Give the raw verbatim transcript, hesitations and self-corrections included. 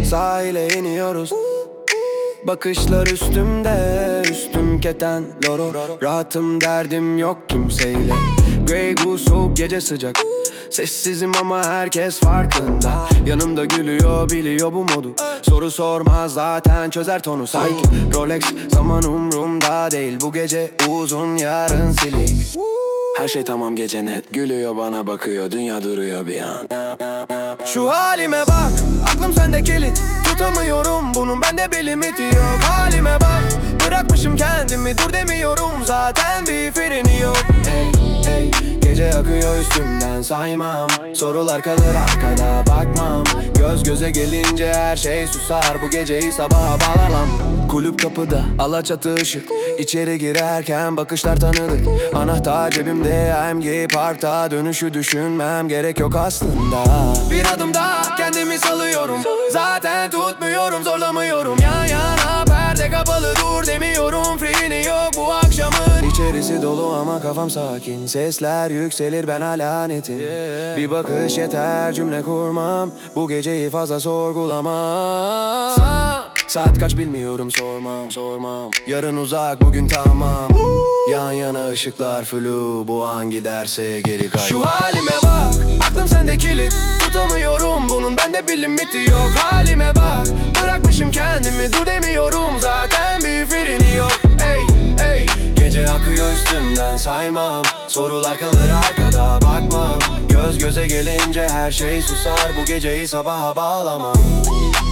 Sahile iniyoruz, bakışlar üstümde, üstüm keten loro. Rahatım, derdim yok kimseyle. Grey Goose soğuk, gece sıcak. Sessizim ama herkes farkında. Yanımda gülüyor, biliyor bu modu. Soru sormaz, zaten çözer tonu. Sanki Rolex, zaman umrumda değil. Bu gece uzun, yarın silik. Her şey tamam, gece net. Gülüyor bana, bakıyor, dünya duruyor bir an. Şu halime bak, aklım sende kilit. Tutamıyorum bunun, bende bir limiti yok. Halime bak, bırakmışım kendimi, dur demiyorum. Zaten bir freni yok. Hey, hey. Gece akıyor üstümden, saymam. Sorular kalır arkada, bakmam. Göz göze gelince her şey susar. Bu geceyi sabaha bağlamam. Kulüp kapıda, alaçatı ışık. İçeri girerken bakışlar tanıdık. Anahtar cebimde, M G Park'ta. Dönüşü düşünmem gerek yok aslında. Bir adım daha kendimi salıyorum. Zaten tutmuyorum, zorlamıyorum. Yan yana perde kapalı, dur demiyorum. Freni yok bu akşamın. İçerisi dolu ama kafam sakin. Sesler yükselir, ben hala netim. Bir bakış yeter, cümle kurmam. Bu geceyi fazla sorgulamam. Saat kaç bilmiyorum, sormam sormam. Yarın uzak, bugün tamam. Yan yana ışıklar flu, bu an giderse geri kay. Şu halime bak, aklım sende kilit. Tutamıyorum bunun, bende bir limiti yok. Halime bak, bırakmışım kendimi, dur demiyorum. Zaten bir freni yok. Hey, hey. Gece akıyor üstümden, saymam. Sorular kalır arkada, bakmam. Göz göze gelince her şey susar. Bu geceyi sabaha bağlamam.